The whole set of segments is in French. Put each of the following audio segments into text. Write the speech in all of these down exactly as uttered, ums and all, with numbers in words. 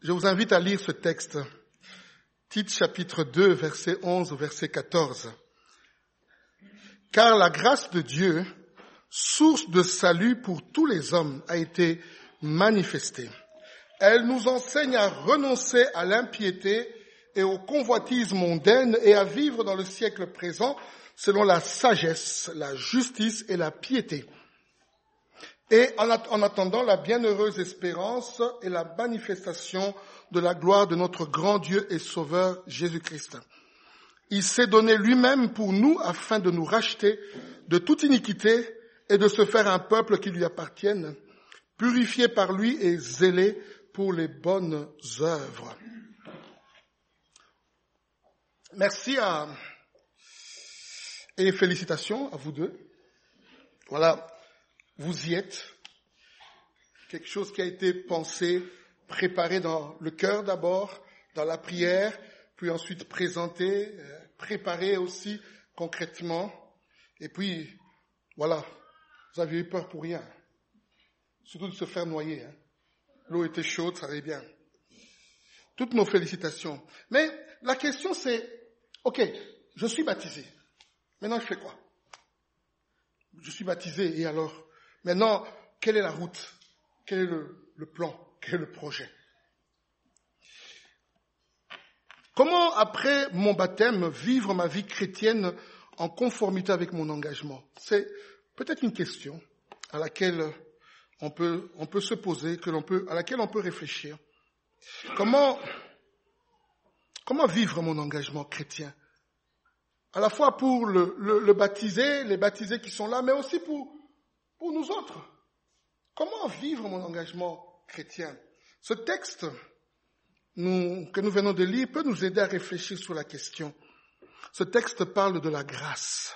Je vous invite à lire ce texte. Tite chapitre deux, verset onze au verset quatorze. Car la grâce de Dieu, source de salut pour tous les hommes, a été manifestée. Elle nous enseigne à renoncer à l'impiété et aux convoitises mondaines et à vivre dans le siècle présent selon la sagesse, la justice et la piété. Et en attendant la bienheureuse espérance et la manifestation de la gloire de notre grand Dieu et Sauveur Jésus-Christ. Il s'est donné lui-même pour nous afin de nous racheter de toute iniquité et de se faire un peuple qui lui appartienne, purifié par lui et zélé pour les bonnes œuvres. Merci à, et félicitations à vous deux. Voilà. Vous y êtes. Quelque chose qui a été pensé, préparé dans le cœur d'abord, dans la prière, puis ensuite présenté, euh, préparé aussi concrètement. Et puis, voilà, vous aviez eu peur pour rien. Surtout de se faire noyer. Hein. L'eau était chaude, ça allait bien. Toutes nos félicitations. Mais la question c'est, ok, je suis baptisé. Maintenant, je fais quoi? Je suis baptisé et alors? Maintenant, quelle est la route? Quel est le, le plan? Quel est le projet? Comment, après mon baptême, vivre ma vie chrétienne en conformité avec mon engagement? C'est peut-être une question à laquelle on peut, on peut se poser, que l'on peut, à laquelle on peut réfléchir. Comment, comment vivre mon engagement chrétien? À la fois pour le, le, le baptisé, les baptisés qui sont là, mais aussi pour Pour nous autres, comment vivre mon engagement chrétien? Ce texte nous, que nous venons de lire peut nous aider à réfléchir sur la question. Ce texte parle de la grâce.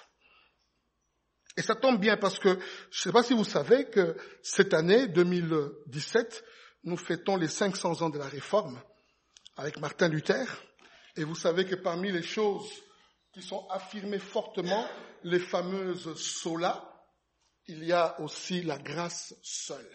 Et ça tombe bien parce que, je ne sais pas si vous savez que cette année, deux mille dix-sept, nous fêtons les cinq cents ans de la Réforme avec Martin Luther. Et vous savez que parmi les choses qui sont affirmées fortement, les fameuses sola, il y a aussi la grâce seule.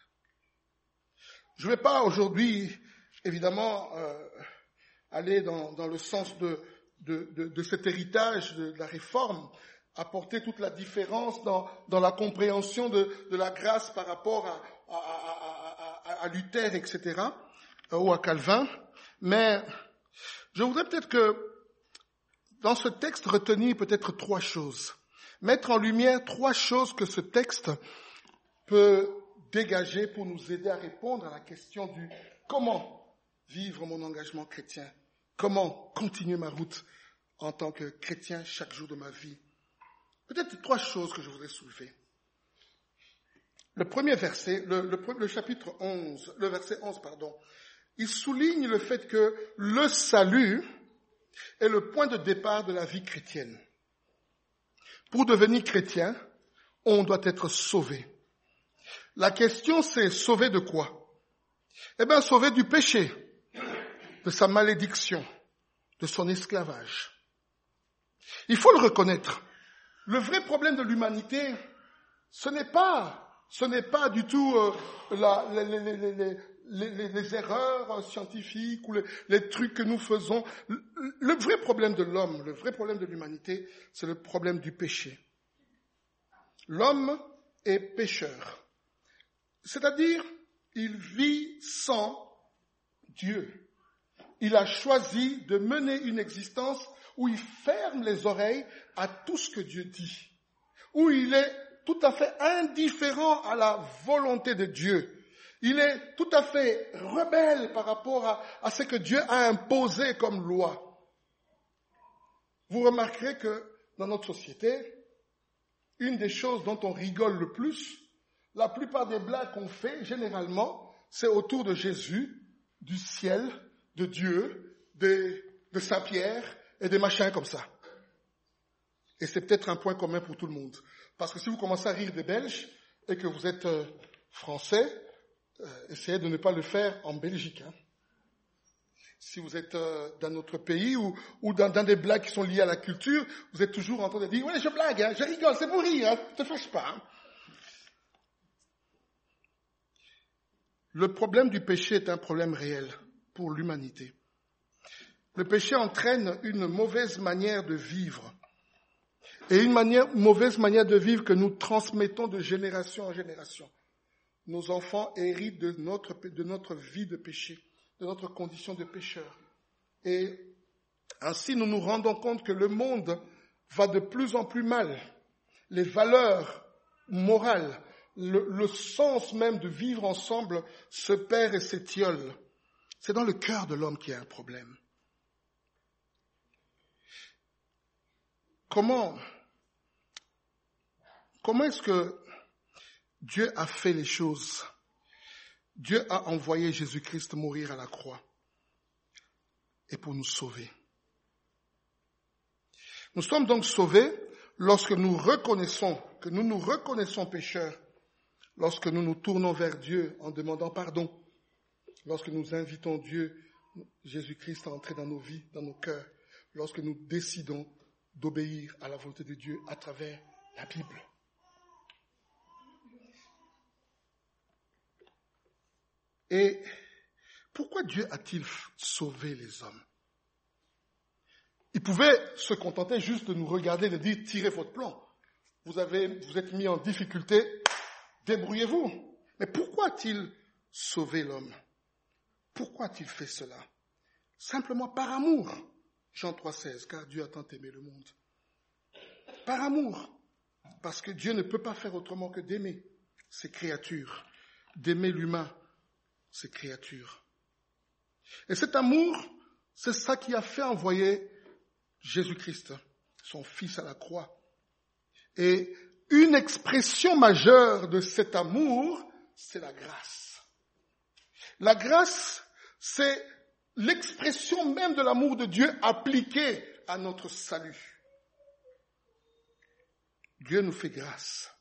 Je ne vais pas aujourd'hui, évidemment, euh, aller dans, dans le sens de, de, de, de cet héritage de, de la Réforme, apporter toute la différence dans, dans la compréhension de, de la grâce par rapport à, à, à, à, à Luther, et cetera, euh, ou à Calvin. Mais je voudrais peut-être que, dans ce texte, retenir peut-être trois choses. Mettre en lumière trois choses que ce texte peut dégager pour nous aider à répondre à la question du comment vivre mon engagement chrétien, comment continuer ma route en tant que chrétien chaque jour de ma vie. Peut-être trois choses que je voudrais soulever. Le premier verset, le, le, le chapitre onze, le verset onze, pardon, il souligne le fait que le salut est le point de départ de la vie chrétienne. Pour devenir chrétien, on doit être sauvé. La question, c'est sauvé de quoi? Eh bien, sauvé du péché, de sa malédiction, de son esclavage. Il faut le reconnaître. Le vrai problème de l'humanité, ce n'est pas, ce n'est pas du tout euh, la, les, les, les, les, les, les erreurs scientifiques ou les, les trucs que nous faisons. Le, le vrai problème de l'homme, le vrai problème de l'humanité, c'est le problème du péché. L'homme est pécheur. C'est-à-dire, il vit sans Dieu. Il a choisi de mener une existence où il ferme les oreilles à tout ce que Dieu dit, où il est tout à fait indifférent à la volonté de Dieu. Il est tout à fait rebelle par rapport à, à ce que Dieu a imposé comme loi. Vous remarquerez que dans notre société, une des choses dont on rigole le plus, la plupart des blagues qu'on fait, généralement, c'est autour de Jésus, du ciel, de Dieu, de, de Saint-Pierre et des machins comme ça. Et c'est peut-être un point commun pour tout le monde. Parce que si vous commencez à rire des Belges et que vous êtes euh, français, euh, essayez de ne pas le faire en Belgique. Hein. Si vous êtes euh, dans notre pays ou, ou dans, dans des blagues qui sont liées à la culture, vous êtes toujours en train de dire « Ouais, je blague, hein, je rigole, c'est pour rire, hein, ne te fâche pas. Hein. » Le problème du péché est un problème réel. pour l'humanité. Le péché entraîne une mauvaise manière de vivre. Et une manière, une mauvaise manière de vivre que nous transmettons de génération en génération. Nos enfants héritent de notre, de notre vie de péché, de notre condition de pécheur. Et ainsi, nous nous rendons compte que le monde va de plus en plus mal. Les valeurs morales, le, le sens même de vivre ensemble se perd et s'étiole. C'est dans le cœur de l'homme qu'il y a un problème. Comment, comment est-ce que Dieu a fait les choses? Dieu a envoyé Jésus-Christ mourir à la croix et pour nous sauver. Nous sommes donc sauvés lorsque nous reconnaissons, que nous nous reconnaissons pécheurs, lorsque nous nous tournons vers Dieu en demandant pardon, lorsque nous invitons Dieu, Jésus-Christ, à entrer dans nos vies, dans nos cœurs, lorsque nous décidons d'obéir à la volonté de Dieu à travers la Bible. Et pourquoi Dieu a-t-il sauvé les hommes? Il pouvait se contenter juste de nous regarder et de dire, tirez votre plan. Vous avez, vous êtes mis en difficulté, débrouillez-vous. Mais pourquoi a-t-il sauvé l'homme? Pourquoi a-t-il fait cela? Simplement par amour. Jean trois seize, car Dieu a tant aimé le monde. Par amour. Parce que Dieu ne peut pas faire autrement que d'aimer ses créatures, d'aimer l'humain, ses créatures. Et cet amour, c'est ça qui a fait envoyer Jésus-Christ, son Fils à la croix. Et une expression majeure de cet amour, c'est la grâce. La grâce, c'est l'expression même de l'amour de Dieu appliquée à notre salut. Dieu nous fait grâce.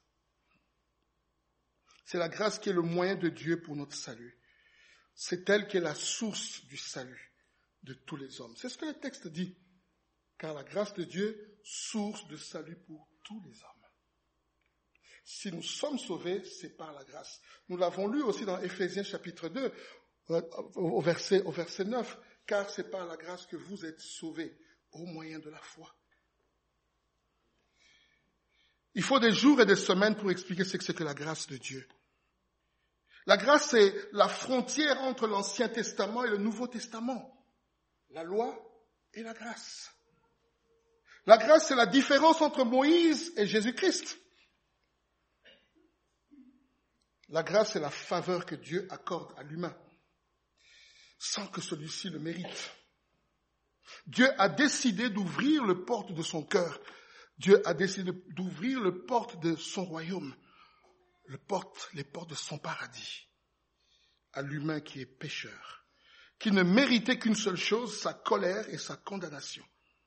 C'est la grâce qui est le moyen de Dieu pour notre salut. C'est elle qui est la source du salut de tous les hommes. C'est ce que le texte dit. Car la grâce de Dieu, source de salut pour tous les hommes. Si nous sommes sauvés, c'est par la grâce. Nous l'avons lu aussi dans Éphésiens chapitre deux, au verset, au verset neuf. Car c'est par la grâce que vous êtes sauvés, au moyen de la foi. Il faut des jours et des semaines pour expliquer ce que c'est que la grâce de Dieu. La grâce, c'est la frontière entre l'Ancien Testament et le Nouveau Testament. La loi et la grâce. La grâce, c'est la différence entre Moïse et Jésus-Christ. La grâce, c'est la faveur que Dieu accorde à l'humain, sans que celui-ci le mérite. Dieu a décidé d'ouvrir le porte de son cœur. Dieu a décidé d'ouvrir le porte de son royaume, le porte, les portes de son paradis, à l'humain qui est pécheur, qui ne méritait qu'une seule chose, sa colère et sa condamnation.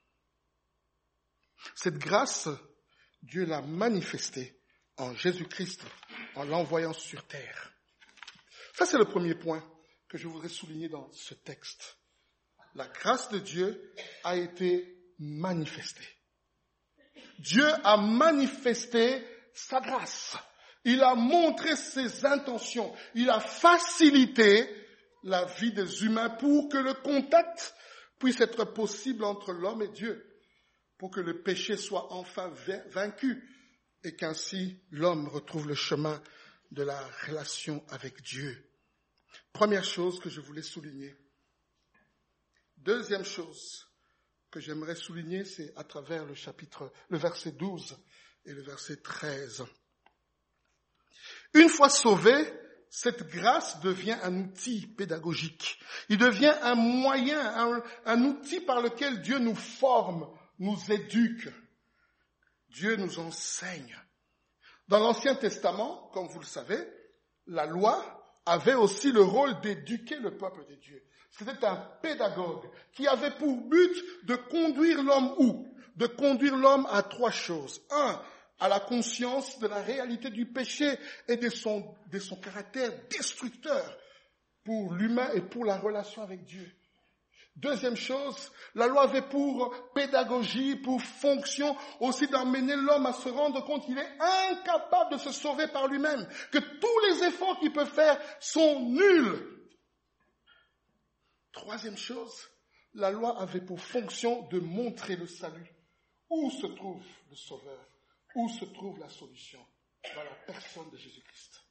Cette grâce, Dieu l'a manifestée en Jésus-Christ, en l'envoyant sur terre. Ça, c'est le premier point que je voudrais souligner dans ce texte. La grâce de Dieu a été manifestée. Dieu a manifesté sa grâce. Il a montré ses intentions. Il a facilité la vie des humains pour que le contact puisse être possible entre l'homme et Dieu, pour que le péché soit enfin vaincu et qu'ainsi l'homme retrouve le chemin de la relation avec Dieu. Première chose que je voulais souligner. Deuxième chose que j'aimerais souligner, c'est à travers le chapitre, le verset douze et le verset treize. Une fois sauvé, cette grâce devient un outil pédagogique. Il devient un moyen, un, un outil par lequel Dieu nous forme, nous éduque. Dieu nous enseigne. Dans l'Ancien Testament, comme vous le savez, la loi avait aussi le rôle d'éduquer le peuple de Dieu. C'était un pédagogue qui avait pour but de conduire l'homme où? De conduire l'homme à trois choses. Un, à la conscience de la réalité du péché et de son, de son caractère destructeur pour l'humain et pour la relation avec Dieu. Deuxième chose, la loi avait pour pédagogie, pour fonction aussi d'emmener l'homme à se rendre compte qu'il est incapable de se sauver par lui-même, que tous les efforts qu'il peut faire sont nuls. Troisième chose, la loi avait pour fonction de montrer le salut. Où se trouve le Sauveur? Où se trouve la solution? Dans la personne de Jésus-Christ.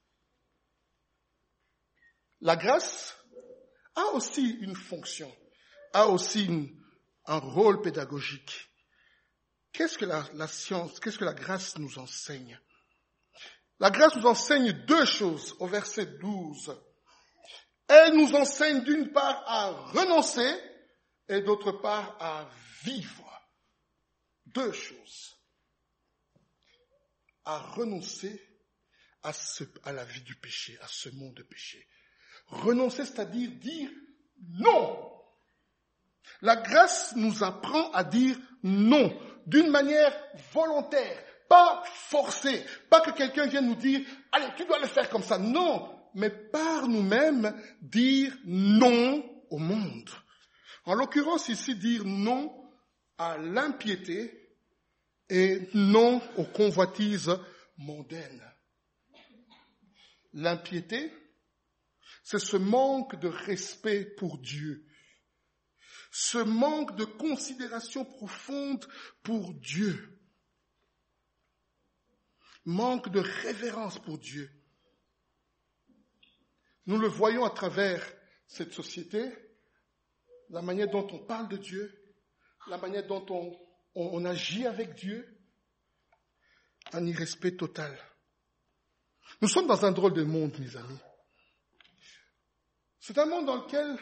La grâce a aussi une fonction, a aussi une, un rôle pédagogique. Qu'est-ce que la, la science, qu'est-ce que la grâce nous enseigne? La grâce nous enseigne deux choses au verset douze. Elle nous enseigne d'une part à renoncer et d'autre part à vivre. Deux choses. À renoncer à, ce, à la vie du péché, à ce monde de péché. Renoncer, c'est-à-dire dire non. La grâce nous apprend à dire non, d'une manière volontaire, pas forcée, pas que quelqu'un vienne nous dire « Allez, tu dois le faire comme ça ». Non, mais par nous-mêmes, dire non au monde. En l'occurrence ici, dire non à l'impiété et non aux convoitises mondaines. L'impiété, c'est ce manque de respect pour Dieu, ce manque de considération profonde pour Dieu, manque de révérence pour Dieu. Nous le voyons à travers cette société, la manière dont on parle de Dieu, la manière dont on, on, on agit avec Dieu, un irrespect total. Nous sommes dans un drôle de monde, mes amis. C'est un monde dans lequel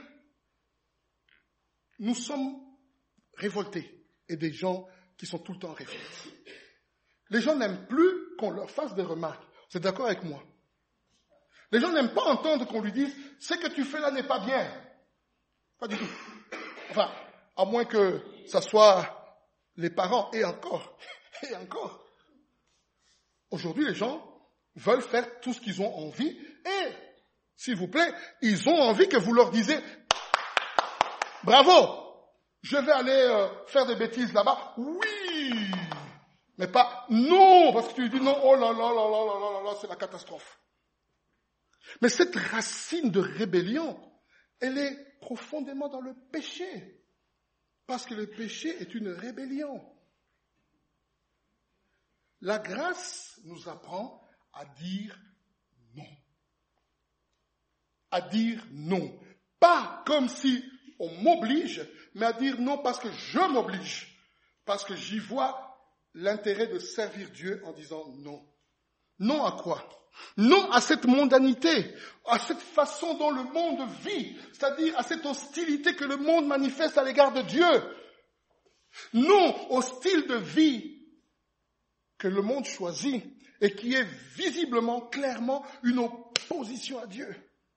nous sommes révoltés et des gens qui sont tout le temps en révolte. Les gens n'aiment plus qu'on leur fasse des remarques. Vous êtes d'accord avec moi? Les gens n'aiment pas entendre qu'on lui dise « ce que tu fais là n'est pas bien ». Pas du tout. Enfin, à moins que ça soit les parents et encore, et encore. Aujourd'hui, les gens veulent faire tout ce qu'ils ont envie et, s'il vous plaît, ils ont envie que vous leur disiez « bravo, je vais aller euh, faire des bêtises là-bas ». Oui, mais pas « non », parce que tu lui dis « non, oh là là là là là là là là, c'est la catastrophe ». Mais cette racine de rébellion, elle est profondément dans le péché. Parce que le péché est une rébellion. La grâce nous apprend à dire non. À dire non. Pas comme si on m'oblige, mais à dire non parce que je m'oblige. Parce que j'y vois l'intérêt de servir Dieu en disant non. Non à quoi? Non à cette mondanité, à cette façon dont le monde vit, c'est-à-dire à cette hostilité que le monde manifeste à l'égard de Dieu. Non au style de vie que le monde choisit et qui est visiblement, clairement, une opposition à Dieu.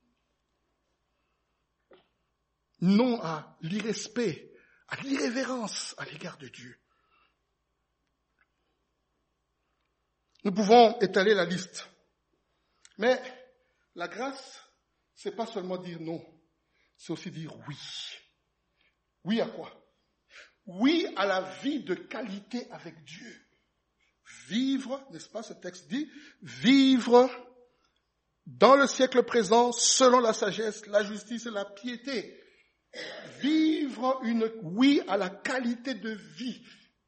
Non à l'irrespect, à l'irrévérence à l'égard de Dieu. Nous pouvons étaler la liste. Mais la grâce, c'est pas seulement dire non, c'est aussi dire oui. Oui à quoi? Oui à la vie de qualité avec Dieu. Vivre, n'est-ce pas, ce texte dit, vivre dans le siècle présent selon la sagesse, la justice et la piété. Vivre une oui à la qualité de vie.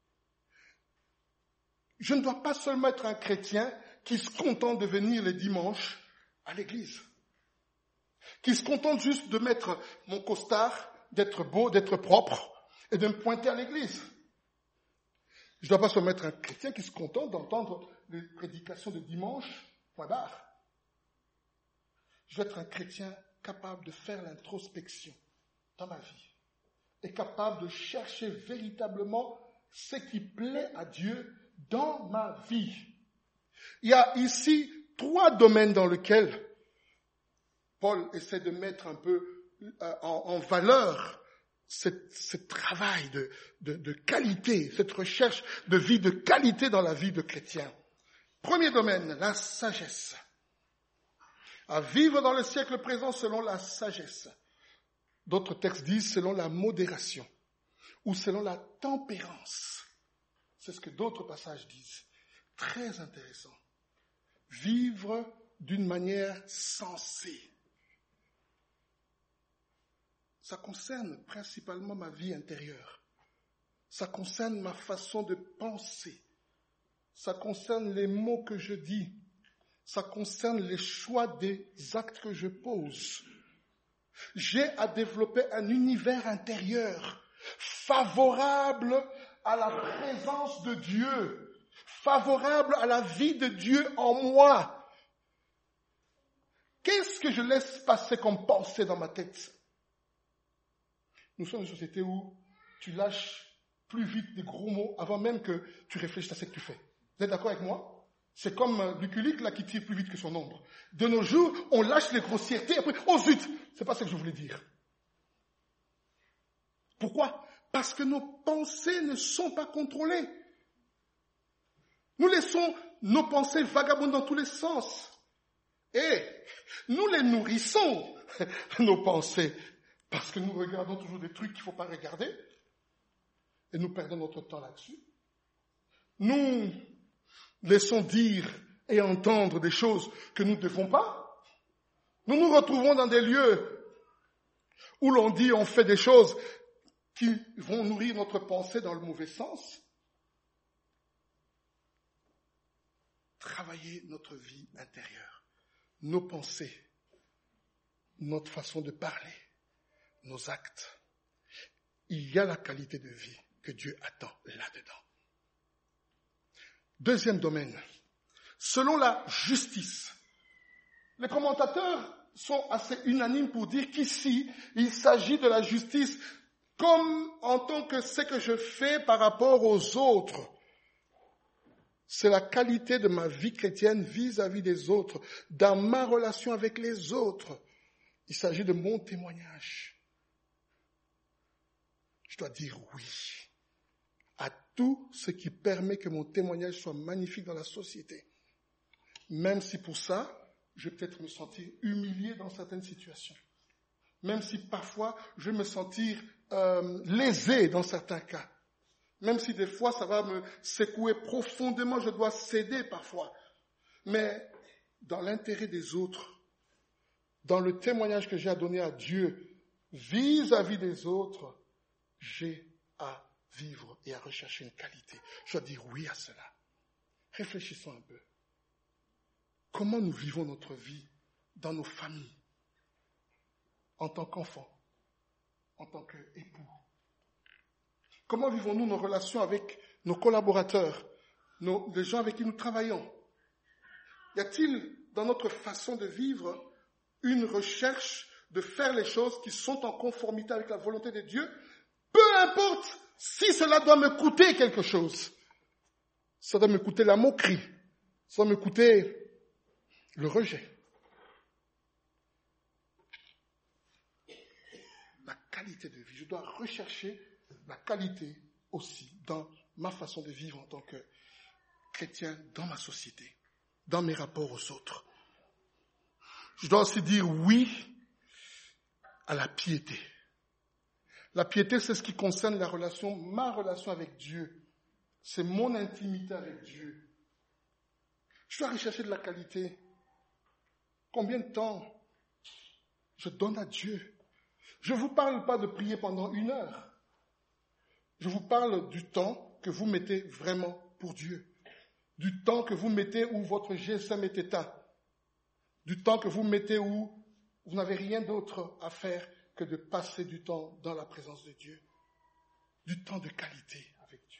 Je ne dois pas seulement être un chrétien qui se contente de venir les dimanches à l'église. Qui se contente juste de mettre mon costard, d'être beau, d'être propre et de me pointer à l'église. Je ne dois pas seulement être un chrétien qui se contente d'entendre les prédications de dimanche, point barre. Je dois être un chrétien capable de faire l'introspection dans ma vie et capable de chercher véritablement ce qui plaît à Dieu dans ma vie. Il y a ici trois domaines dans lesquels Paul essaie de mettre un peu en, en valeur cette, ce travail de, de, de qualité, cette recherche de vie de qualité dans la vie de chrétien. Premier domaine, la sagesse. À vivre dans le siècle présent selon la sagesse. D'autres textes disent selon la modération ou selon la tempérance. C'est ce que d'autres passages disent. Très intéressant. Vivre d'une manière sensée. ça concerne principalement ma vie intérieure. Ça concerne ma façon de penser. Ça concerne les mots que je dis. Ça concerne les choix des actes que je pose. J'ai à développer un univers intérieur favorable à la présence de Dieu, favorable à la vie de Dieu en moi. Qu'est-ce que je laisse passer comme pensée dans ma tête? Nous sommes une société où tu lâches plus vite des gros mots avant même que tu réfléchisses à ce que tu fais. Vous êtes d'accord avec moi? C'est comme Luculique là qui tire plus vite que son ombre. De nos jours, on lâche les grossièretés, après, oh zut, c'est pas ce que je voulais dire. Pourquoi? Parce que nos pensées ne sont pas contrôlées. Nous laissons nos pensées vagabondes dans tous les sens. Et nous les nourrissons, nos pensées, parce que nous regardons toujours des trucs qu'il ne faut pas regarder. Et nous perdons notre temps là-dessus. Nous laissons dire et entendre des choses que nous ne devons pas. Nous nous retrouvons dans des lieux où l'on dit, on fait des choses qui vont nourrir notre pensée dans le mauvais sens. Travailler notre vie intérieure, nos pensées, notre façon de parler, nos actes. Il y a la qualité de vie que Dieu attend là-dedans. Deuxième domaine, selon la justice. Les commentateurs sont assez unanimes pour dire qu'ici, il s'agit de la justice comme en tant que ce que je fais par rapport aux autres. C'est la qualité de ma vie chrétienne vis-à-vis des autres, dans ma relation avec les autres. Il s'agit de mon témoignage. Je dois dire oui à tout ce qui permet que mon témoignage soit magnifique dans la société. Même si pour ça, je vais peut-être me sentir humilié dans certaines situations. Même si parfois, je vais me sentir euh, lésé dans certains cas. Même si des fois, ça va me secouer profondément, je dois céder parfois. Mais dans l'intérêt des autres, dans le témoignage que j'ai à donner à Dieu, vis-à-vis des autres, j'ai à vivre et à rechercher une qualité. Je dois dire oui à cela. Réfléchissons un peu. Comment nous vivons notre vie dans nos familles, en tant qu'enfants, en tant qu'époux? Comment vivons-nous nos relations avec nos collaborateurs, nos, les gens avec qui nous travaillons? Y a-t-il dans notre façon de vivre une recherche de faire les choses qui sont en conformité avec la volonté de Dieu? Peu importe si cela doit me coûter quelque chose. Ça doit me coûter la moquerie. Ça doit me coûter le rejet. La qualité de vie. Je dois rechercher la qualité aussi dans ma façon de vivre en tant que chrétien dans ma société, dans mes rapports aux autres. Je dois aussi dire oui à la piété. La piété, c'est ce qui concerne la relation, ma relation avec Dieu. C'est mon intimité avec Dieu. Je dois rechercher de la qualité. Combien de temps je donne à Dieu? Je ne vous parle pas de prier pendant une heure. Je vous parle du temps que vous mettez vraiment pour Dieu. Du temps que vous mettez où votre G S M est éteint. Du temps que vous mettez où vous n'avez rien d'autre à faire que de passer du temps dans la présence de Dieu. Du temps de qualité avec Dieu.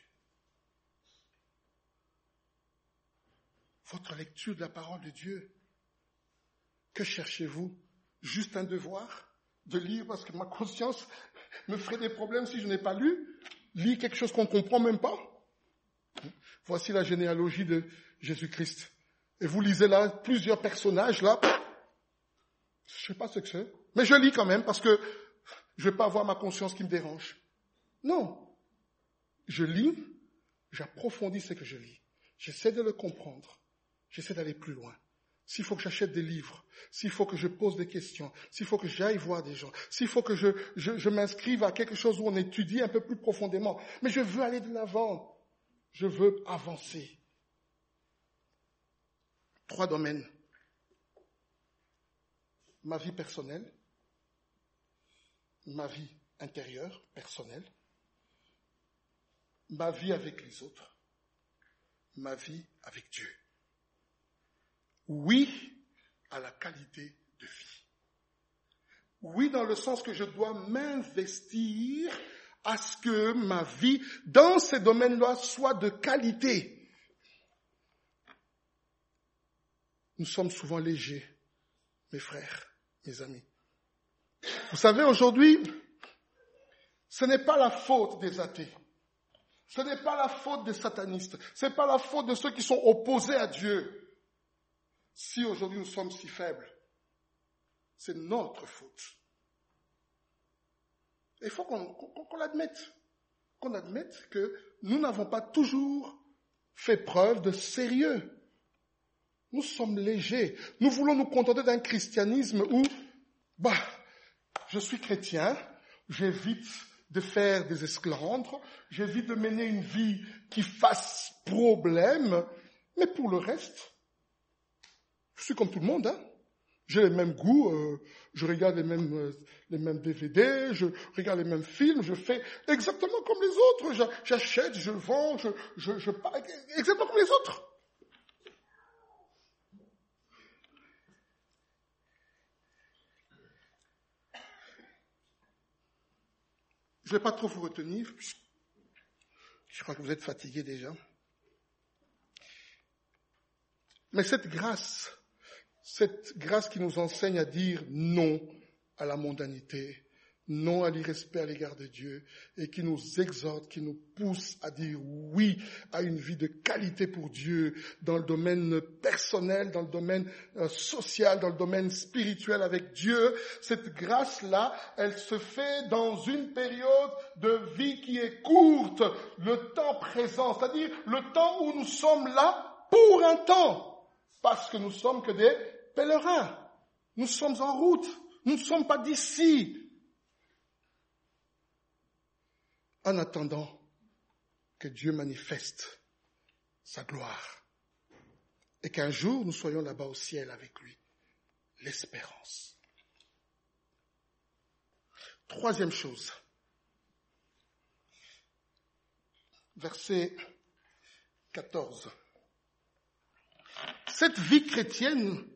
Votre lecture de la parole de Dieu. Que cherchez-vous? Juste un devoir de lire parce que ma conscience me ferait des problèmes si je n'ai pas lu? Lire quelque chose qu'on ne comprend même pas? Voici la généalogie de Jésus-Christ. Et vous lisez là plusieurs personnages là. Je ne sais pas ce que c'est. Mais je lis quand même parce que je ne vais pas avoir ma conscience qui me dérange. Non. Je lis, j'approfondis ce que je lis. J'essaie de le comprendre. J'essaie d'aller plus loin. S'il faut que j'achète des livres, s'il faut que je pose des questions, s'il faut que j'aille voir des gens, s'il faut que je, je, je m'inscrive à quelque chose où on étudie un peu plus profondément. Mais je veux aller de l'avant. Je veux avancer. Trois domaines. Ma vie personnelle, ma vie intérieure, personnelle, ma vie avec les autres, ma vie avec Dieu. Oui à la qualité de vie. Oui, dans le sens que je dois m'investir à ce que ma vie, dans ces domaines-là, soit de qualité. Nous sommes souvent légers, mes frères, mes amis. Vous savez, aujourd'hui, ce n'est pas la faute des athées. Ce n'est pas la faute des satanistes. Ce n'est pas la faute de ceux qui sont opposés à Dieu. Si aujourd'hui nous sommes si faibles, c'est notre faute. Il faut qu'on, qu'on, qu'on l'admette. Qu'on admette que nous n'avons pas toujours fait preuve de sérieux. Nous sommes légers. Nous voulons nous contenter d'un christianisme où, bah, je suis chrétien, j'évite de faire des esclandres, j'évite de mener une vie qui fasse problème, mais pour le reste, je suis comme tout le monde, hein. J'ai les mêmes goûts, euh, je regarde les mêmes, euh, les mêmes D V D, je regarde les mêmes films, je fais exactement comme les autres, j'achète, je vends, je, je, je, exactement comme les autres. Je ne vais pas trop vous retenir, je crois que vous êtes fatigués déjà. Mais cette grâce, cette grâce qui nous enseigne à dire non à la mondanité, non à l'irrespect à l'égard de Dieu, et qui nous exhorte, qui nous pousse à dire oui à une vie de qualité pour Dieu, dans le domaine personnel, dans le domaine euh, social, dans le domaine spirituel avec Dieu. Cette grâce-là, elle se fait dans une période de vie qui est courte, le temps présent, c'est-à-dire le temps où nous sommes là pour un temps. Parce que nous sommes que des pèlerins. Nous sommes en route. Nous ne sommes pas d'ici. En attendant que Dieu manifeste sa gloire. Et qu'un jour nous soyons là-bas au ciel avec lui. L'espérance. Troisième chose. Verset quatorze. Cette vie chrétienne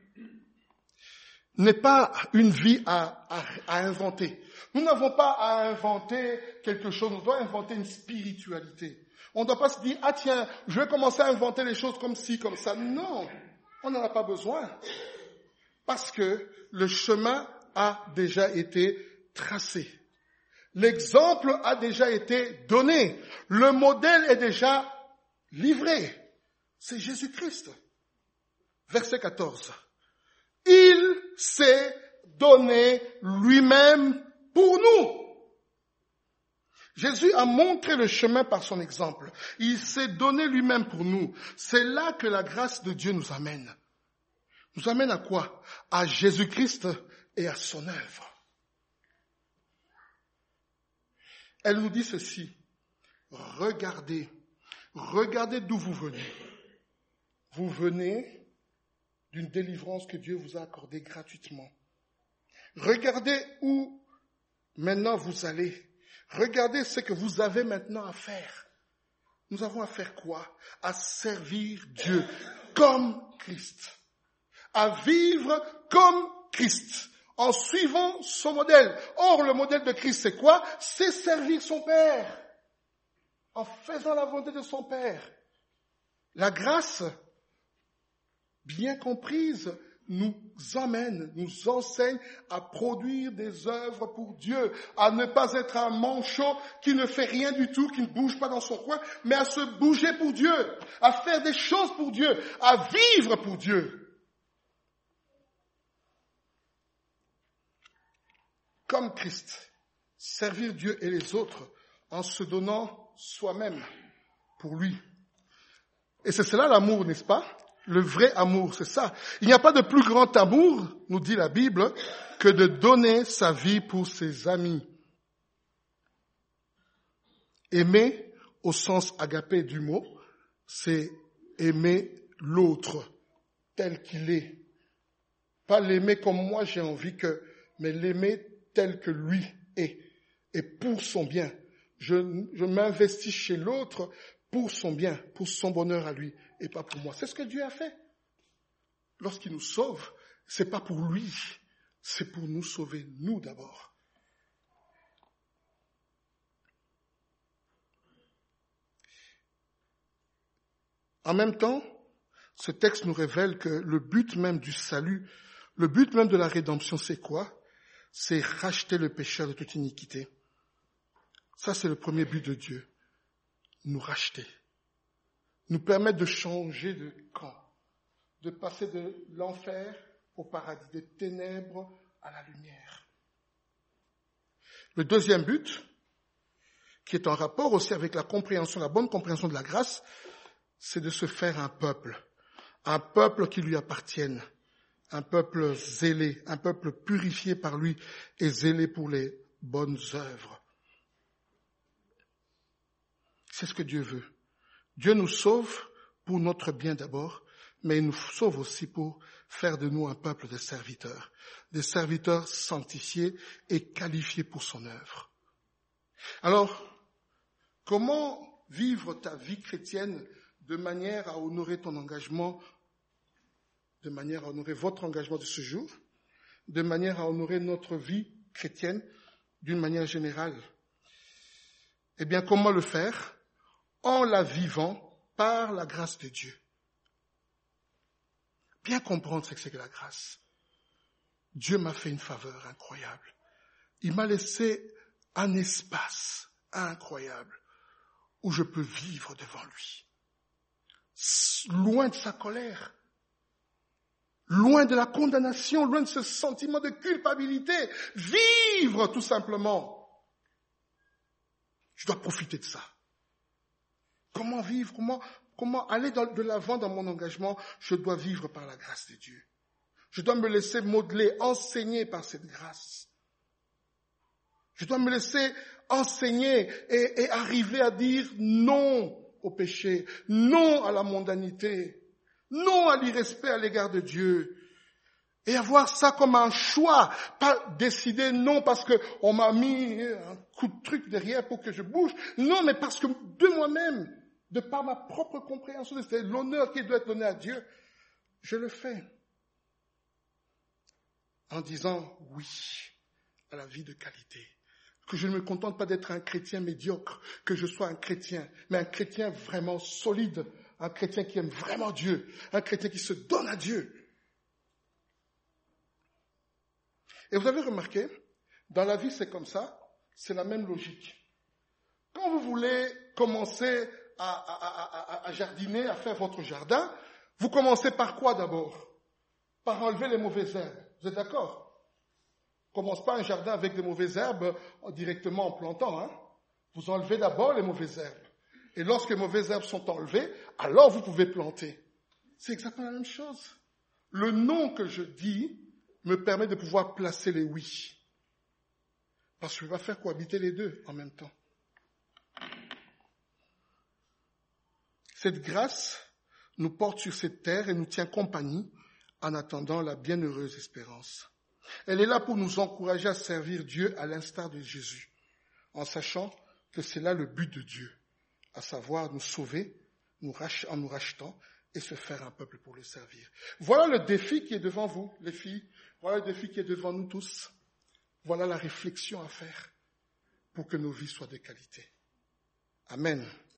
n'est pas une vie à, à, à inventer. Nous n'avons pas à inventer quelque chose, nous devons inventer une spiritualité. On ne doit pas se dire, ah tiens, je vais commencer à inventer les choses comme ci, comme ça. Non, on n'en a pas besoin. Parce que le chemin a déjà été tracé. L'exemple a déjà été donné. Le modèle est déjà livré. C'est Jésus-Christ. Verset quatorze. Il s'est donné lui-même pour nous. Jésus a montré le chemin par son exemple. Il s'est donné lui-même pour nous. C'est là que la grâce de Dieu nous amène. Nous amène à quoi? À Jésus-Christ et à son œuvre. Elle nous dit ceci. Regardez. Regardez d'où vous venez. Vous venez d'une délivrance que Dieu vous a accordée gratuitement. Regardez où maintenant vous allez. Regardez ce que vous avez maintenant à faire. Nous avons à faire quoi? À servir Dieu comme Christ. À vivre comme Christ. En suivant son modèle. Or, le modèle de Christ, c'est quoi? C'est servir son Père. En faisant la volonté de son Père. La grâce, bien comprise, nous emmène, nous enseigne à produire des œuvres pour Dieu, à ne pas être un manchot qui ne fait rien du tout, qui ne bouge pas dans son coin, mais à se bouger pour Dieu, à faire des choses pour Dieu, à vivre pour Dieu. Comme Christ, servir Dieu et les autres en se donnant soi-même pour lui. Et c'est cela l'amour, n'est-ce pas? Le vrai amour, c'est ça. Il n'y a pas de plus grand amour, nous dit la Bible, que de donner sa vie pour ses amis. Aimer, au sens agapé du mot, c'est aimer l'autre tel qu'il est. Pas l'aimer comme moi j'ai envie que, mais l'aimer tel que lui et, et pour son bien. Je, je m'investis chez l'autre pour son bien, pour son bonheur à lui et pas pour moi. C'est ce que Dieu a fait. Lorsqu'il nous sauve, c'est pas pour lui, c'est pour nous sauver, nous d'abord. En même temps, ce texte nous révèle que le but même du salut, le but même de la rédemption, c'est quoi? C'est racheter le pécheur de toute iniquité. Ça, c'est le premier but de Dieu. Nous racheter. Nous permettre de changer de camp. De passer de l'enfer au paradis, des ténèbres à la lumière. Le deuxième but, qui est en rapport aussi avec la compréhension, la bonne compréhension de la grâce, c'est de se faire un peuple. Un peuple qui lui appartienne. Un peuple zélé, un peuple purifié par lui et zélé pour les bonnes œuvres. C'est ce que Dieu veut. Dieu nous sauve pour notre bien d'abord, mais il nous sauve aussi pour faire de nous un peuple de serviteurs, des serviteurs sanctifiés et qualifiés pour son œuvre. Alors, comment vivre ta vie chrétienne de manière à honorer ton engagement, de manière à honorer votre engagement de ce jour, de manière à honorer notre vie chrétienne d'une manière générale? Eh bien, comment le faire? En la vivant par la grâce de Dieu. Bien comprendre ce que c'est que la grâce. Dieu m'a fait une faveur incroyable. Il m'a laissé un espace incroyable où je peux vivre devant lui. Loin de sa colère, loin de la condamnation, loin de ce sentiment de culpabilité. Vivre tout simplement. Je dois profiter de ça. Comment vivre? Comment, comment aller dans, de l'avant dans mon engagement? Je dois vivre par la grâce de Dieu. Je dois me laisser modeler, enseigner par cette grâce. Je dois me laisser enseigner et, et arriver à dire non au péché, non à la mondanité, non à l'irrespect à l'égard de Dieu. Et avoir ça comme un choix, pas décider non parce que on m'a mis un coup de truc derrière pour que je bouge, non mais parce que de moi-même, de par ma propre compréhension de c'est l'honneur qui doit être donné à Dieu, je le fais. En disant oui à la vie de qualité. Que je ne me contente pas d'être un chrétien médiocre, que je sois un chrétien, mais un chrétien vraiment solide, un chrétien qui aime vraiment Dieu, un chrétien qui se donne à Dieu. Et vous avez remarqué, dans la vie c'est comme ça, c'est la même logique. Quand vous voulez commencer à, à, à, à jardiner, à faire votre jardin, vous commencez par quoi d'abord? Par enlever les mauvaises herbes. Vous êtes d'accord? On ne commence pas un jardin avec des mauvaises herbes directement en plantant. Hein? Vous enlevez d'abord les mauvaises herbes. Et lorsque les mauvaises herbes sont enlevées, alors vous pouvez planter. C'est exactement la même chose. Le non que je dis me permet de pouvoir placer les oui. Parce que je vais faire cohabiter les deux en même temps. Cette grâce nous porte sur cette terre et nous tient compagnie en attendant la bienheureuse espérance. Elle est là pour nous encourager à servir Dieu à l'instar de Jésus, en sachant que c'est là le but de Dieu, à savoir nous sauver nous rach- en nous rachetant et se faire un peuple pour le servir. Voilà le défi qui est devant vous, les filles. Voilà le défi qui est devant nous tous. Voilà la réflexion à faire pour que nos vies soient de qualité. Amen.